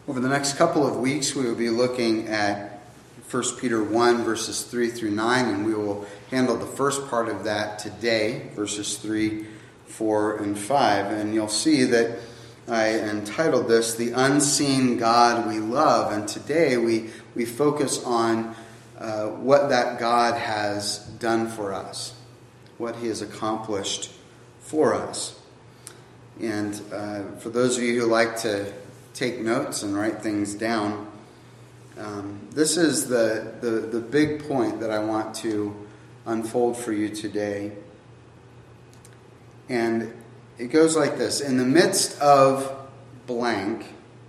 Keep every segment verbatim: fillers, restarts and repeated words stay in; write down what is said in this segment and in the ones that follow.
Over the next couple of weeks, we will be looking at First Peter one, verses three through nine, and we will handle the first part of that today, verses three, four, and five. And you'll see that I entitled this, The Unseen God We Love, and today we, we focus on uh, what that God has done for us, what he has accomplished for us. And uh, for those of you who like to take notes and write things down, um, this is the, the, the big point that I want to unfold for you today. And it goes like this. In the midst of blank,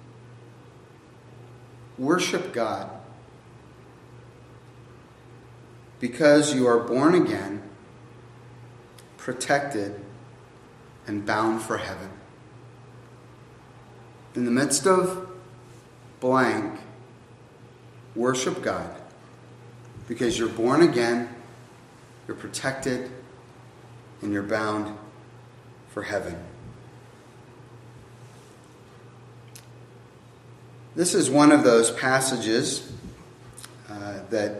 worship God, because you are born again, protected, and bound for heaven. In the midst of blank, worship God, because you're born again, you're protected, and you're bound for heaven. This is one of those passages uh, that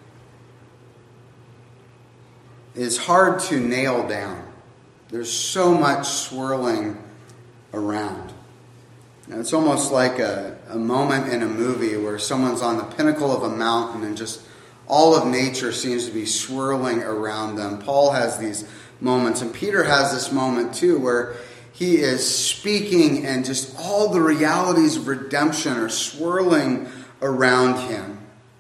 is hard to nail down. There's so much swirling around. Now, it's almost like a, a moment in a movie where someone's on the pinnacle of a mountain and just all of nature seems to be swirling around them. Paul has these moments, and Peter has this moment too, where he is speaking and just all the realities of redemption are swirling around him.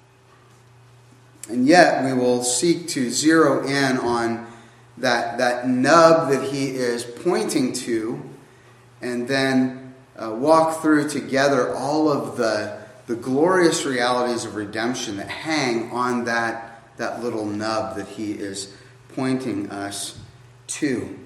And yet we will seek to zero in on that, that nub that he is pointing to, and then uh, walk through together all of the, the glorious realities of redemption that hang on that, that little nub that he is pointing us to.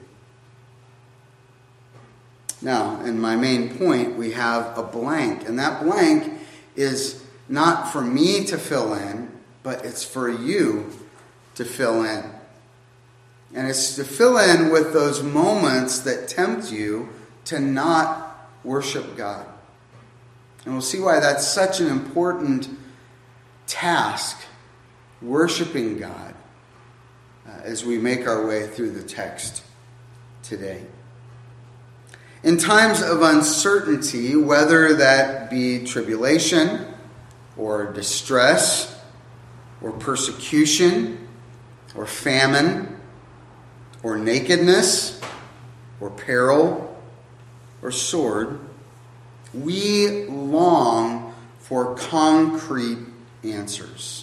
Now, in my main point, we have a blank. And that blank is not for me to fill in, but it's for you to fill in. And it's to fill in with those moments that tempt you to not worship God. And we'll see why that's such an important task, worshiping God, uh, as we make our way through the text today. In times of uncertainty, whether that be tribulation or distress or persecution or famine or nakedness or peril or sword, we long for concrete answers.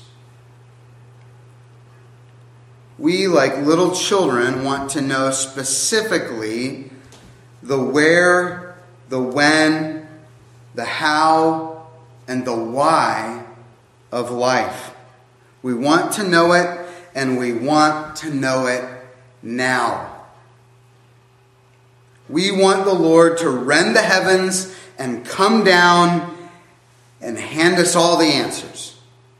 We, like little children, want to know specifically the where, the when, the how, and the why of life. We want to know it, and we want to know it now. We want the Lord to rend the heavens and come down and hand us all the answers.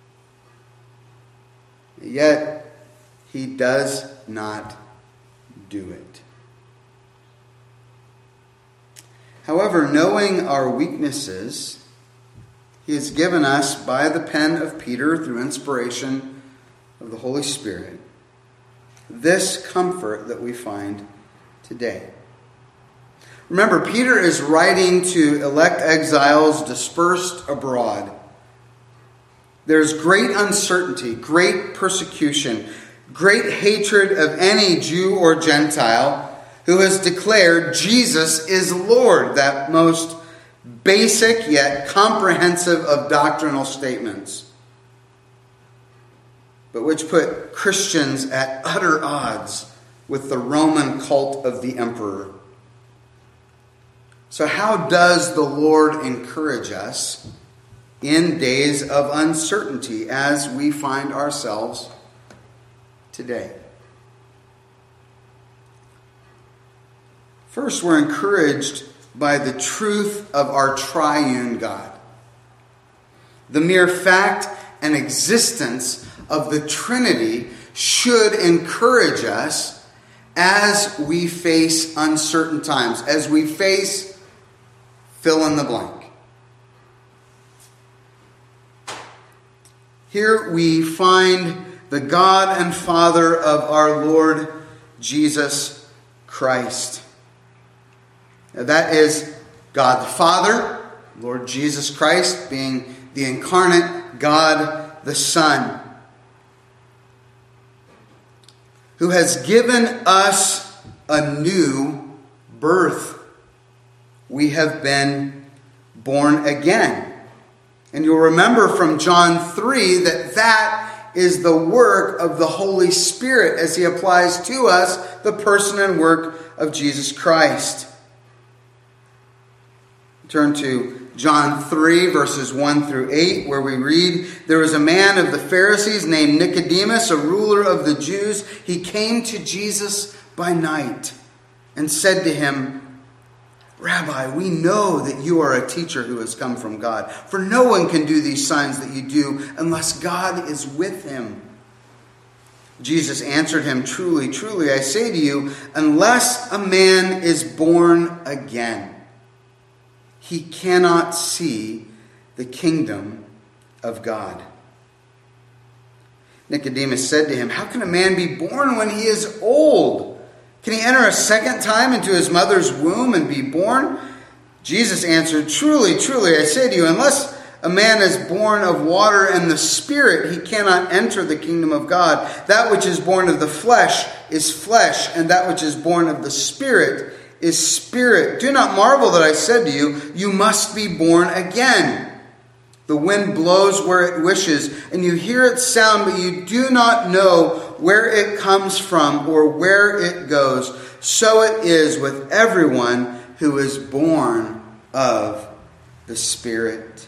Yet, he does not do it. However, knowing our weaknesses, he has given us, by the pen of Peter, through inspiration of the Holy Spirit, this comfort that we find today. Remember, Peter is writing to elect exiles dispersed abroad. There's great uncertainty, great persecution, great hatred of any Jew or Gentile who has declared Jesus is Lord, that most basic yet comprehensive of doctrinal statements, but which put Christians at utter odds with the Roman cult of the emperor. So how does the Lord encourage us in days of uncertainty as we find ourselves today? First, we're encouraged by the truth of our triune God. The mere fact and existence of the Trinity should encourage us as we face uncertain times, as we face fill in the blank. Here we find the God and Father of our Lord Jesus Christ. Now, that is God the Father, Lord Jesus Christ being the incarnate God the Son, who has given us a new birth. We have been born again. And you'll remember from John three that that is the work of the Holy Spirit as He applies to us the person and work of Jesus Christ. Turn to John three, verses one through eight, where we read, "There was a man of the Pharisees named Nicodemus, a ruler of the Jews. He came to Jesus by night and said to him, 'Rabbi, we know that you are a teacher who has come from God. For no one can do these signs that you do unless God is with him.' Jesus answered him, 'Truly, truly, I say to you, unless a man is born again, he cannot see the kingdom of God.' Nicodemus said to him, 'How can a man be born when he is old? Can he enter a second time into his mother's womb and be born?' Jesus answered, 'Truly, truly, I say to you, unless a man is born of water and the Spirit, he cannot enter the kingdom of God. That which is born of the flesh is flesh, and that which is born of the Spirit is spirit. Do not marvel that I said to you, you must be born again. The wind blows where it wishes, and you hear its sound, but you do not know where it comes from or where it goes. So it is with everyone who is born of the Spirit.'"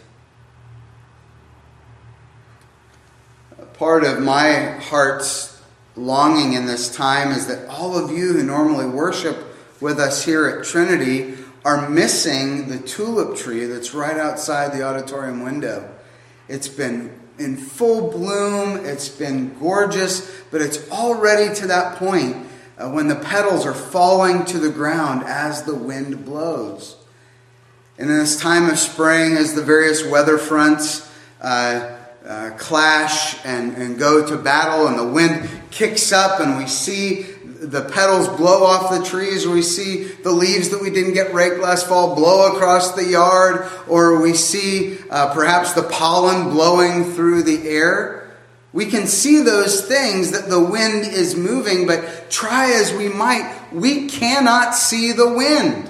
Part of my heart's longing in this time is that all of you who normally worship with us here at Trinity are missing the tulip tree that's right outside the auditorium window. It's been in full bloom, it's been gorgeous, but it's already to that point uh, when the petals are falling to the ground as the wind blows. And in this time of spring, as the various weather fronts uh, uh, clash and, and go to battle, and the wind kicks up and we see the petals blow off the trees, or we see the leaves that we didn't get raked last fall blow across the yard, or we see uh, perhaps the pollen blowing through the air. We can see those things that the wind is moving, but try as we might, we cannot see the wind.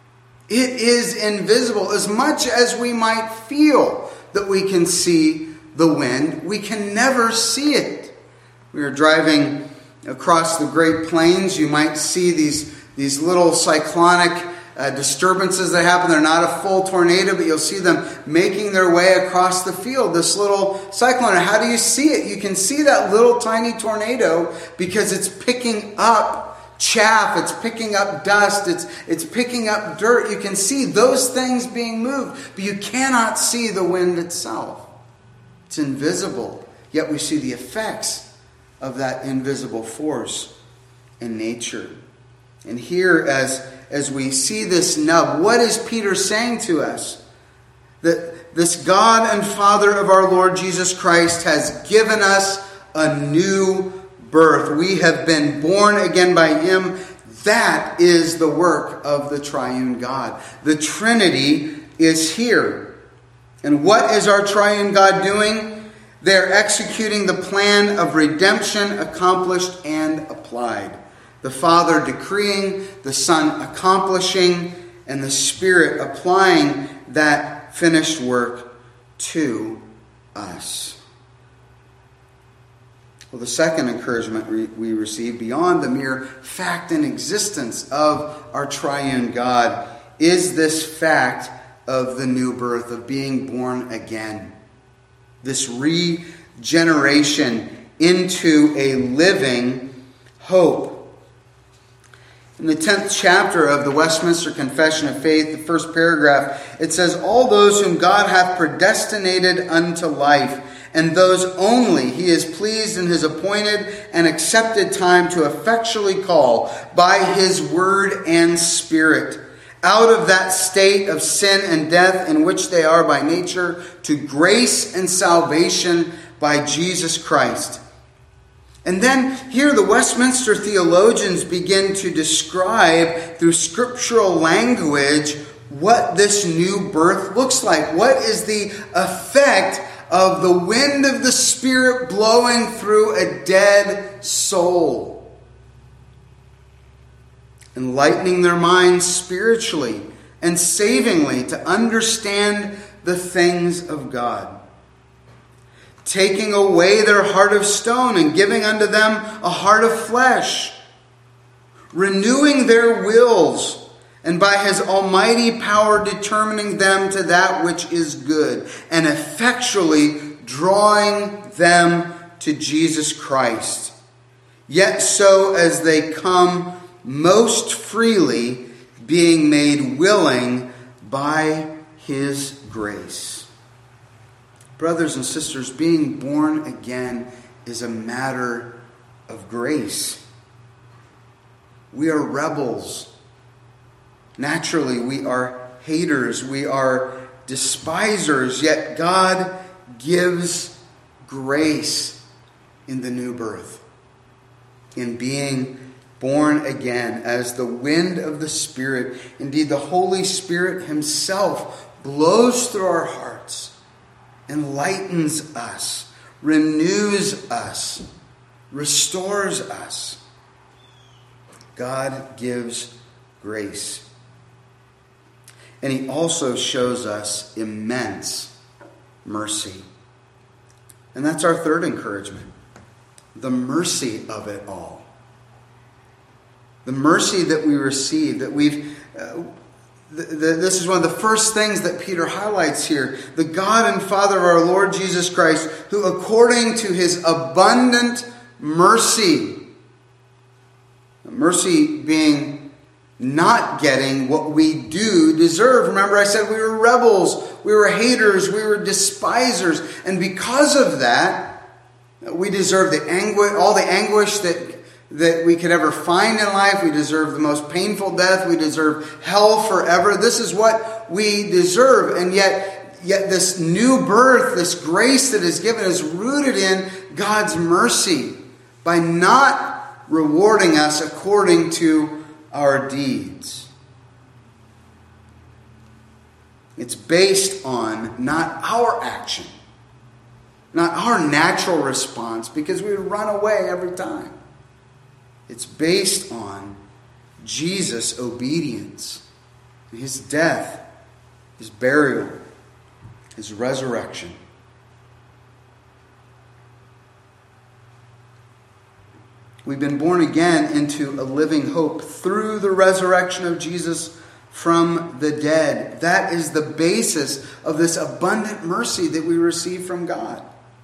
It is invisible. As much as we might feel that we can see the wind, we can never see it. We are driving across the Great Plains. You might see these, these little cyclonic uh, disturbances that happen. They're not a full tornado, but you'll see them making their way across the field. This little cyclone. And how do you see it? You can see that little tiny tornado because it's picking up chaff. It's picking up dust. It's, it's picking up dirt. You can see those things being moved, but you cannot see the wind itself. It's invisible, yet we see the effects of that invisible force in nature. And here, as, as we see this nub, what is Peter saying to us? That this God and Father of our Lord Jesus Christ has given us a new birth. We have been born again by Him. That is the work of the triune God. The Trinity is here. And what is our triune God doing? They're executing the plan of redemption accomplished and applied. The Father decreeing, the Son accomplishing, and the Spirit applying that finished work to us. Well, the second encouragement we receive, beyond the mere fact and existence of our triune God, is this fact of the new birth, of being born again. This regeneration into a living hope. In the tenth chapter of the Westminster Confession of Faith, the first paragraph, it says, "All those whom God hath predestinated unto life, and those only He is pleased in His appointed and accepted time to effectually call by His word and Spirit, out of that state of sin and death in which they are by nature, to grace and salvation by Jesus Christ. And then here the Westminster theologians begin to describe through scriptural language what this new birth looks like. What is the effect of the wind of the Spirit blowing through a dead soul? Enlightening their minds spiritually and savingly to understand the things of God. Taking away their heart of stone and giving unto them a heart of flesh. Renewing their wills, and by his almighty power determining them to that which is good, and effectually drawing them to Jesus Christ. Yet so as they come most freely, being made willing by his grace. Brothers and sisters, being born again is a matter of grace. We are rebels. Naturally, we are haters. We are despisers. Yet God gives grace in the new birth, in being born again as the wind of the Spirit. Indeed, the Holy Spirit himself blows through our hearts, enlightens us, renews us, restores us. God gives grace. And he also shows us immense mercy. And that's our third encouragement. The mercy of it all. The mercy that we receive, that we've... Uh, th- th- this is one of the first things that Peter highlights here. The God and Father of our Lord Jesus Christ, who according to his abundant mercy, mercy being not getting what we do deserve. Remember, I said we were rebels, we were haters, we were despisers. And because of that, we deserve the anguish, all the anguish that, that we could ever find in life. We deserve the most painful death. We deserve hell forever. This is what we deserve. And yet, yet this new birth, this grace that is given, is rooted in God's mercy by not rewarding us according to our deeds. It's based on not our action, not our natural response, because we would run away every time. It's based on Jesus' obedience, his death, his burial, his resurrection. We've been born again into a living hope through the resurrection of Jesus from the dead. That is the basis of this abundant mercy that we receive from God.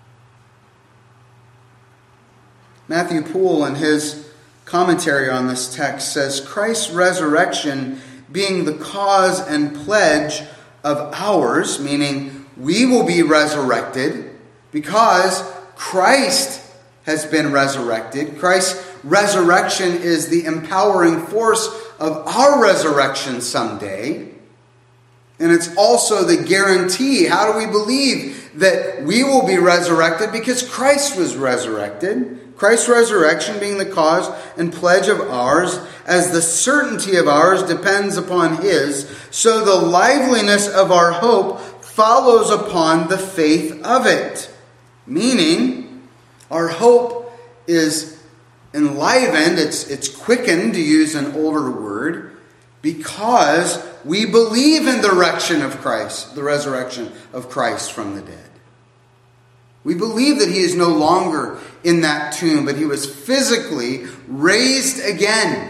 Matthew Poole, in his commentary on this text, says, Christ's resurrection being the cause and pledge of ours, meaning we will be resurrected because Christ has been resurrected. Christ's resurrection is the empowering force of our resurrection someday. And it's also the guarantee. How do we believe that we will be resurrected? Because Christ was resurrected. Christ's resurrection being the cause and pledge of ours, as the certainty of ours depends upon his, so the liveliness of our hope follows upon the faith of it. Meaning, our hope is enlivened, it's, it's quickened, to use an older word, because we believe in the resurrection of Christ, the resurrection of Christ from the dead. We believe that he is no longer in that tomb, but he was physically raised again.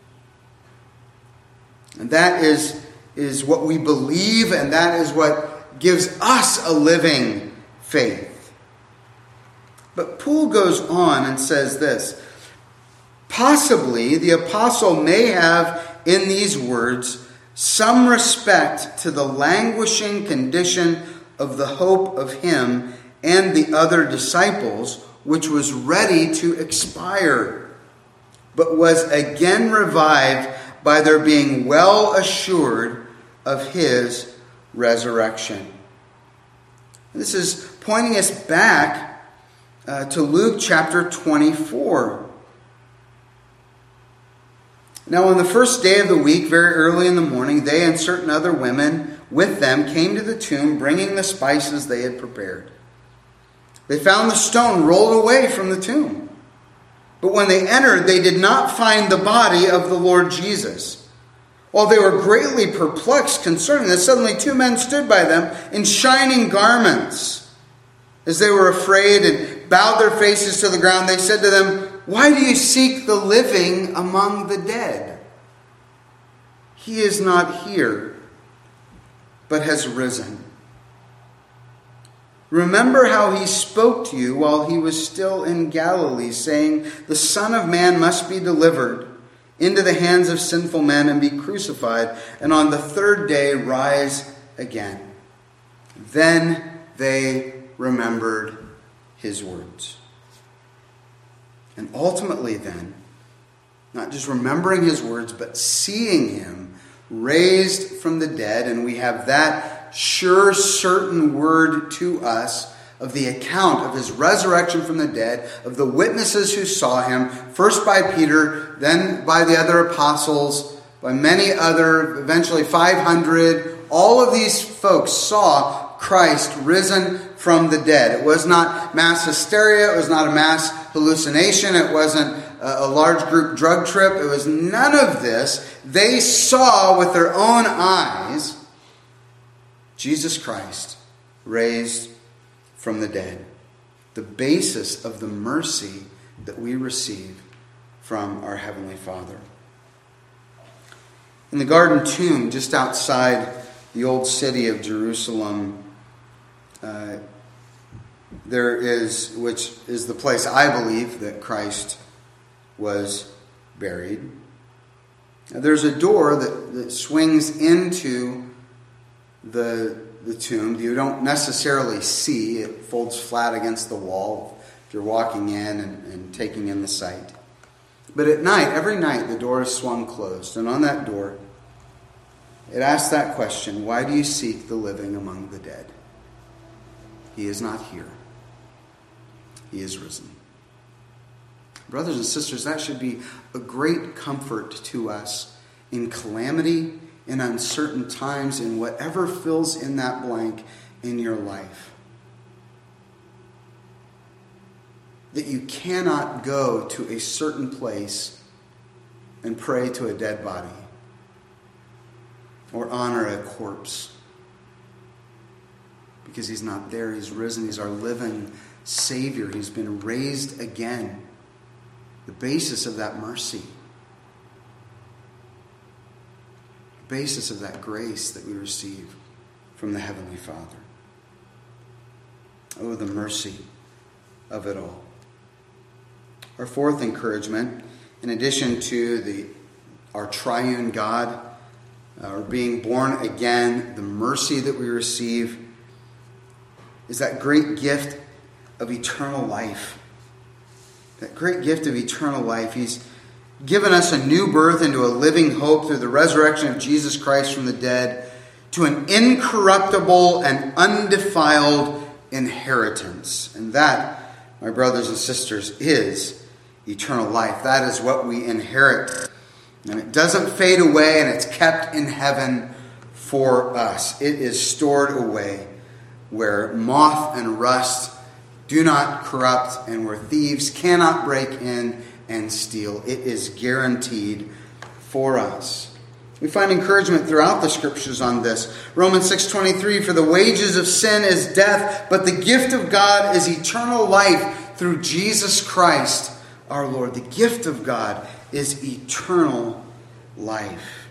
And that is, is what we believe, and that is what gives us a living faith. But Poole goes on and says this, possibly the apostle may have in these words some respect to the languishing condition of the hope of him and the other disciples, which was ready to expire, but was again revived by their being well assured of his resurrection. This is pointing us back uh, to Luke chapter twenty-four. Now on the first day of the week, very early in the morning, they and certain other women with them came to the tomb, bringing the spices they had prepared. They found the stone rolled away from the tomb. But when they entered, they did not find the body of the Lord Jesus. While they were greatly perplexed concerning this, suddenly two men stood by them in shining garments. As they were afraid and bowed their faces to the ground, they said to them, "Why do you seek the living among the dead? He is not here, but has risen. Remember how he spoke to you while he was still in Galilee, saying, 'The Son of Man must be delivered into the hands of sinful men and be crucified, and on the third day rise again.' Then they remembered his words." And ultimately then, not just remembering his words, but seeing him raised from the dead, and we have that sure, certain word to us of the account of his resurrection from the dead, of the witnesses who saw him, first by Peter, then by the other apostles, by many other, eventually five hundred. All of these folks saw Christ risen from the dead. It was not mass hysteria. It was not a mass hallucination. It wasn't a large group drug trip. It was none of this. They saw with their own eyes Jesus Christ raised from the dead. The basis of the mercy that we receive from our Heavenly Father. In the Garden Tomb, just outside the old city of Jerusalem, uh, there is, which is the place I believe that Christ was buried. Now, there's a door that, that swings into the, the tomb. You don't necessarily see. It folds flat against the wall if you're walking in and, and taking in the sight. But at night, every night, the door is swung closed. And on that door, it asks that question, "Why do you seek the living among the dead? He is not here. He is risen." Brothers and sisters, that should be a great comfort to us in calamity, in uncertain times, in whatever fills in that blank in your life. That you cannot go to a certain place and pray to a dead body or honor a corpse. Because he's not there. He's risen. He's our living Savior. He's been raised again. The basis of that mercy. The basis of that grace that we receive from the Heavenly Father. Oh, the mercy of it all. Our fourth encouragement, in addition to the our triune God, our being born again, the mercy that we receive, is that great gift of eternal life. That great gift of eternal life. He's given us a new birth into a living hope through the resurrection of Jesus Christ from the dead to an incorruptible and undefiled inheritance. And that, my brothers and sisters, is eternal life. That is what we inherit. And it doesn't fade away, and it's kept in heaven for us. It is stored away where moth and rust do not corrupt and where thieves cannot break in and steal. It is guaranteed for us. We find encouragement throughout the scriptures on this. Romans six twenty-three, "For the wages of sin is death, but the gift of God is eternal life through Jesus Christ our Lord." The gift of God is eternal life.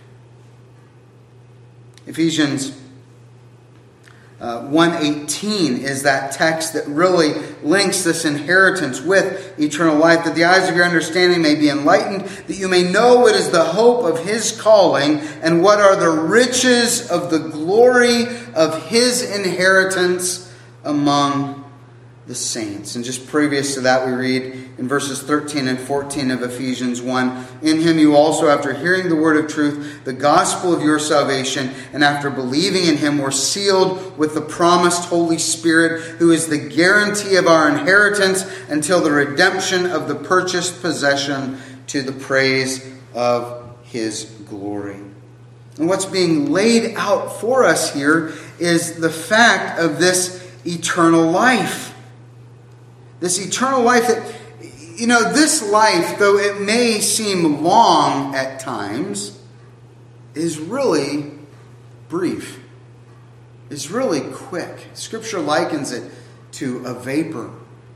Ephesians uh, one eighteen is that text that really links this inheritance with eternal life, that the eyes of your understanding may be enlightened, that you may know what is the hope of his calling and what are the riches of the glory of his inheritance among the saints. And just previous to that, we read in verses thirteen and fourteen of Ephesians one. In him you also, after hearing the word of truth, the gospel of your salvation, and after believing in him, were sealed with the promised Holy Spirit, who is the guarantee of our inheritance until the redemption of the purchased possession, to the praise of his glory. And what's being laid out for us here is the fact of this eternal life. This eternal life that, you know, this life, though it may seem long at times, is really brief. Is really quick. Scripture likens it to a vapor.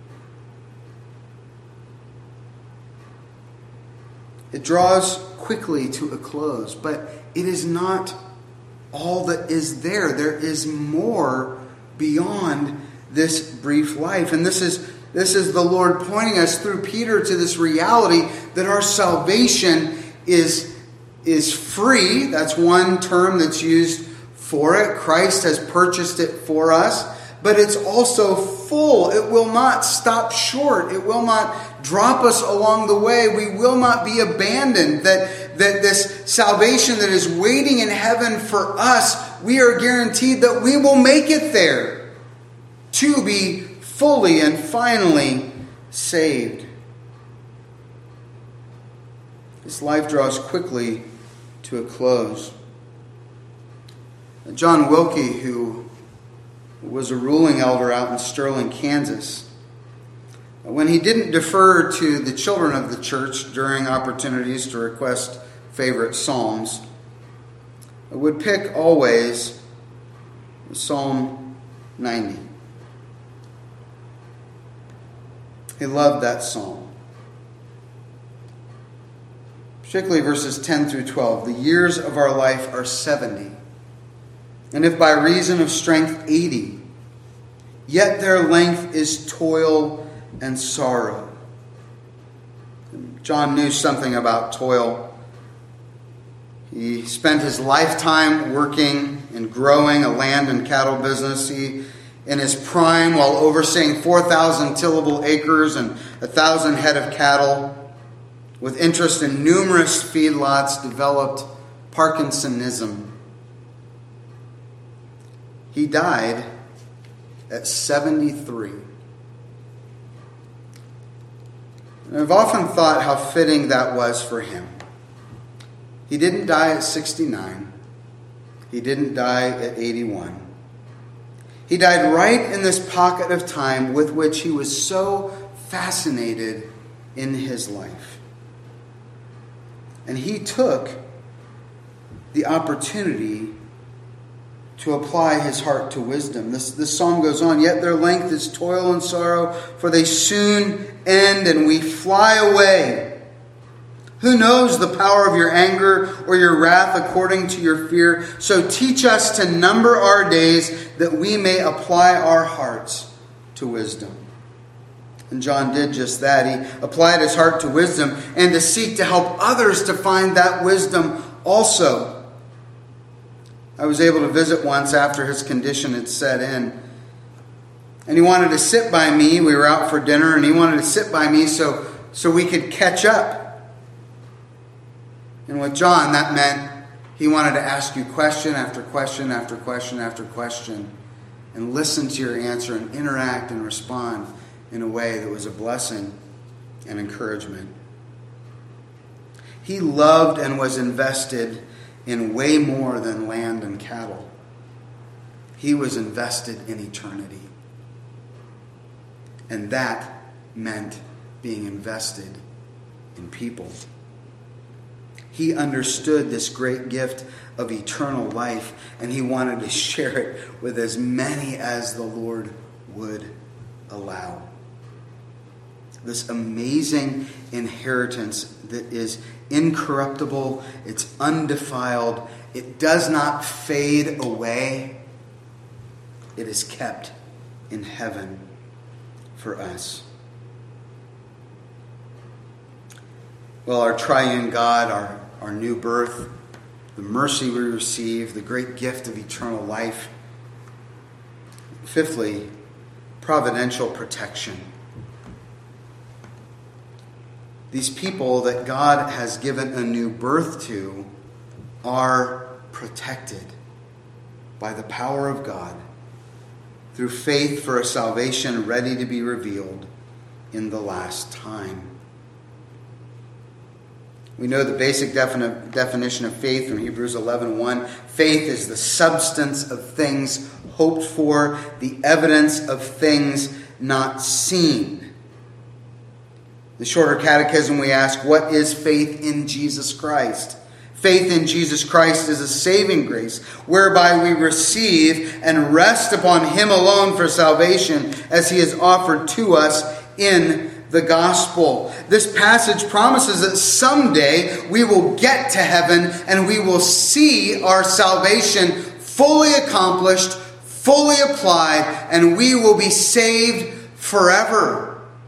It draws quickly to a close, but it is not all that is there. There is more beyond this brief life. And this is this is the Lord pointing us through Peter to this reality that our salvation is, is free. That's one term that's used for it. Christ has purchased it for us. But it's also full. It will not stop short. It will not drop us along the way. We will not be abandoned. That, that this salvation that is waiting in heaven for us, we are guaranteed that we will make it there to be fully and finally saved. This life draws quickly to a close. John Wilkie, who was a ruling elder out in Sterling, Kansas, when he didn't defer to the children of the church during opportunities to request favorite psalms, would pick always Psalm ninety. He loved that psalm. Particularly verses ten through twelve. The years of our life are seventy. And if by reason of strength eighty, yet their length is toil and sorrow. John knew something about toil. He spent his lifetime working and growing a land and cattle business. He, in his prime, while overseeing four thousand tillable acres and one thousand head of cattle, with interest in numerous feedlots, developed Parkinsonism. He died at seventy-three. And I've often thought how fitting that was for him. He didn't die at sixty-nine. He didn't die at eighty-one. He died right in this pocket of time with which he was so fascinated in his life. And he took the opportunity to apply his heart to wisdom. This, this psalm goes on, yet their length is toil and sorrow, for they soon end and we fly away. Who knows the power of your anger or your wrath according to your fear? So teach us to number our days that we may apply our hearts to wisdom. And John did just that. He applied his heart to wisdom and to seek to help others to find that wisdom also. I was able to visit once after his condition had set in. And he wanted to sit by me. We were out for dinner and he wanted to sit by me so, so we could catch up. And with John, that meant he wanted to ask you question after question after question after question and listen to your answer and interact and respond in a way that was a blessing and encouragement. He loved and was invested in way more than land and cattle. He was invested in eternity. And that meant being invested in people. He understood this great gift of eternal life, and he wanted to share it with as many as the Lord would allow. This amazing inheritance that is incorruptible, it's undefiled, it does not fade away. It is kept in heaven for us. Well, our triune God, our, our new birth, the mercy we receive, the great gift of eternal life. Fifthly, providential protection. these people that God has given a new birth to are protected by the power of God through faith for a salvation ready to be revealed in the last time. We know the basic defini- definition of faith from Hebrews eleven one. Faith is the substance of things hoped for, the evidence of things not seen. The shorter catechism, we ask, what is faith in Jesus Christ? Faith in Jesus Christ is a saving grace, whereby we receive and rest upon Him alone for salvation, as He has offered to us in the gospel. This passage promises that someday we will get to heaven and we will see our salvation fully accomplished, fully applied, and we will be saved forever.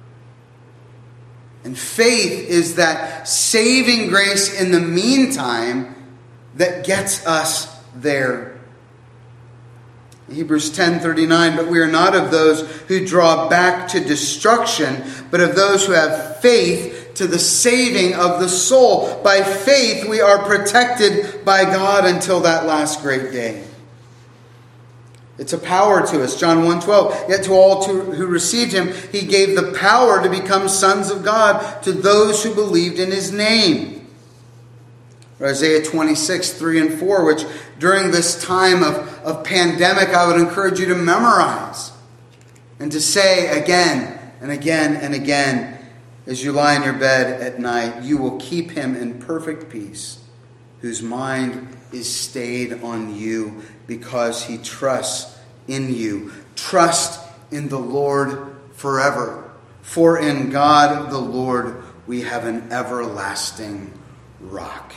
And faith is that saving grace in the meantime that gets us there. Hebrews ten thirty-nine, but we are not of those who draw back to destruction, but of those who have faith to the saving of the soul. By faith we are protected by God until that last great day. It's a power to us. John one twelve, yet to all to, who received Him, He gave the power to become sons of God, to those who believed in His name. Or Isaiah twenty-six, three and four, which during this time of, of pandemic, I would encourage you to memorize and to say again and again and again as you lie in your bed at night, you will keep him in perfect peace, whose mind is stayed on you because he trusts in you. Trust in the Lord forever. For in God the Lord we have an everlasting rock.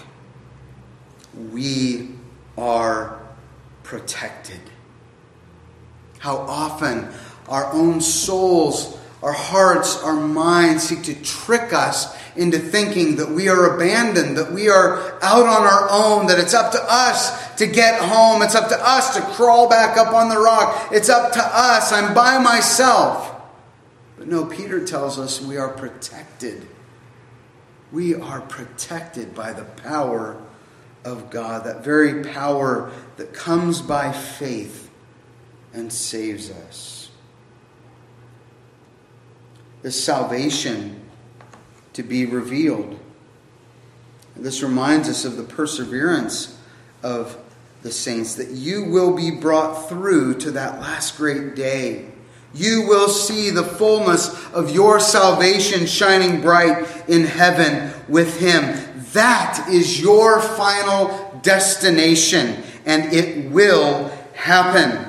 We are protected. How often our own souls, our hearts, our minds seek to trick us into thinking that we are abandoned, that we are out on our own, that it's up to us to get home, it's up to us to crawl back up on the rock, it's up to us, I'm by myself. But no, Peter tells us we are protected. We are protected by the power of God, that very power that comes by faith and saves us. This salvation to be revealed. This reminds us of the perseverance of the saints, that you will be brought through to that last great day. You will see the fullness of your salvation shining bright in heaven with him. That is your final destination, and it will happen.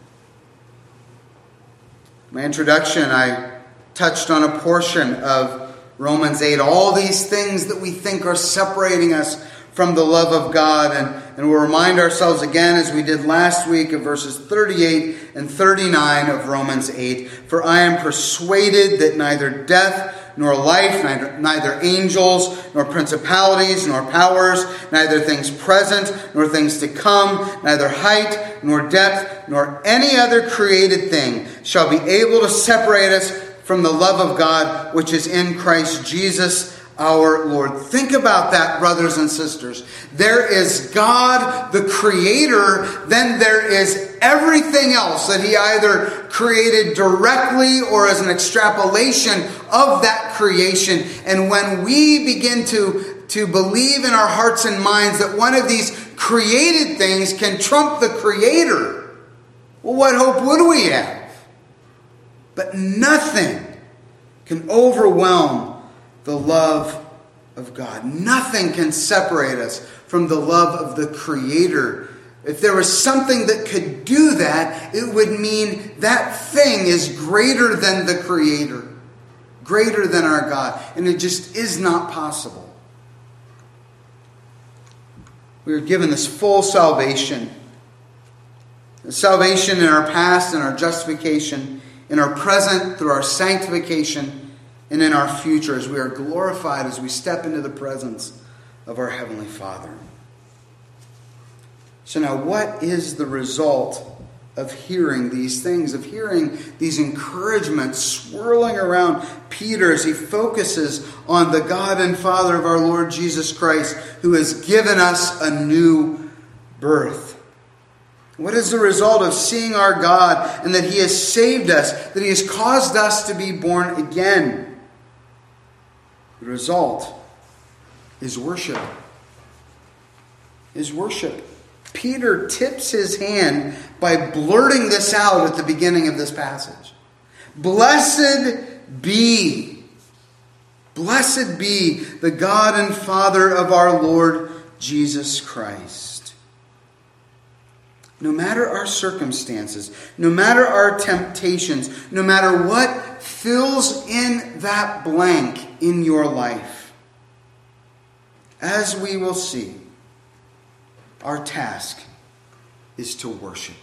My introduction, I touched on a portion of Romans eight. All these things that we think are separating us from the love of God. And, and we'll remind ourselves again, as we did last week, of verses thirty-eight and thirty-nine of Romans eight. For I am persuaded that neither death nor life, neither, neither angels, nor principalities, nor powers, neither things present, nor things to come, neither height, nor depth, nor any other created thing shall be able to separate us from the love of God, which is in Christ Jesus our Lord. Think about that, brothers and sisters. There is God, the Creator, then there is everything else that He either created directly or as an extrapolation of that creation. And when we begin to, to believe in our hearts and minds that one of these created things can trump the Creator, well, what hope would we have? But nothing can overwhelm the love of God. Nothing can separate us from the love of the Creator. If there was something that could do that, it would mean that thing is greater than the Creator, greater than our God. And it just is not possible. We are given this full salvation. Salvation in our past and our justification, in our present through our sanctification, and in our future as we are glorified as we step into the presence of our Heavenly Father. So now, what is the result of hearing these things, of hearing these encouragements swirling around Peter as he focuses on the God and Father of our Lord Jesus Christ, who has given us a new birth. What is the result of seeing our God and that He has saved us, that He has caused us to be born again? The result is worship. Is worship. Peter tips his hand by blurting this out at the beginning of this passage. Blessed be, blessed be the God and Father of our Lord Jesus Christ. No matter our circumstances, no matter our temptations, no matter what fills in that blank in your life, as we will see, our task is to worship.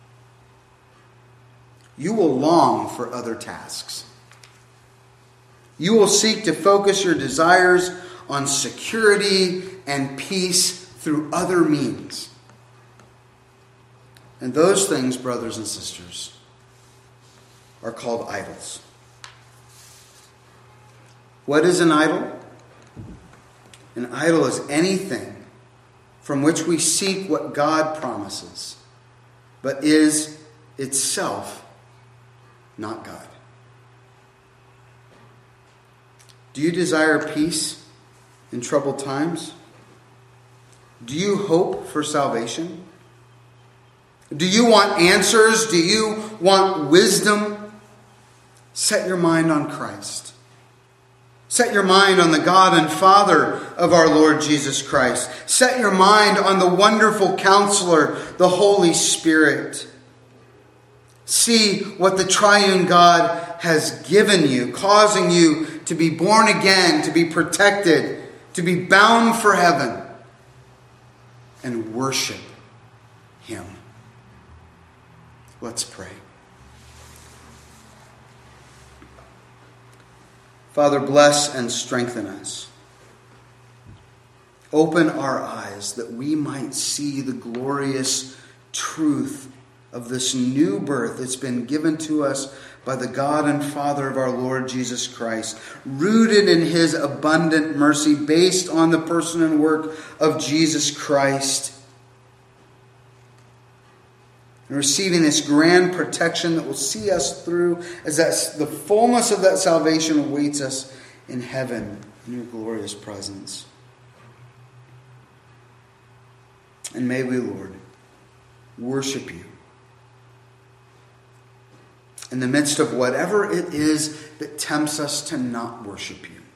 You will long for other tasks. You will seek to focus your desires on security and peace through other means. And those things, brothers and sisters, are called idols. What is an idol? An idol is anything from which we seek what God promises, but is itself not God. Do you desire peace in troubled times? Do you hope for salvation? Do you want answers? Do you want wisdom? Set your mind on Christ. Set your mind on the God and Father of our Lord Jesus Christ. Set your mind on the wonderful Counselor, the Holy Spirit. See what the triune God has given you, causing you to be born again, to be protected, to be bound for heaven, and worship Him. Let's pray. Father, bless and strengthen us. Open our eyes that we might see the glorious truth of this new birth that's been given to us by the God and Father of our Lord Jesus Christ, rooted in His abundant mercy, based on the person and work of Jesus Christ, and receiving this grand protection that will see us through as that the fullness of that salvation awaits us in heaven in your glorious presence. And may we, Lord, worship you in the midst of whatever it is that tempts us to not worship you.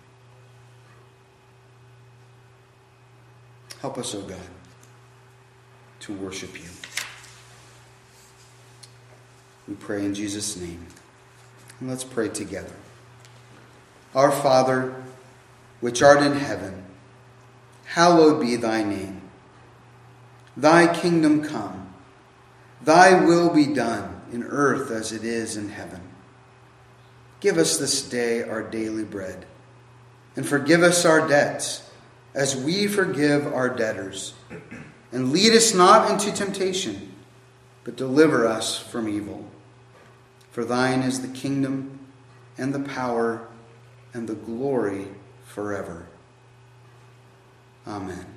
Help us, O God, to worship you. We pray in Jesus' name. And let's pray together. Our Father, which art in heaven, hallowed be thy name. Thy kingdom come. Thy will be done in earth as it is in heaven. Give us this day our daily bread, and forgive us our debts as we forgive our debtors. And lead us not into temptation, but deliver us from evil. For thine is the kingdom and the power and the glory forever. Amen.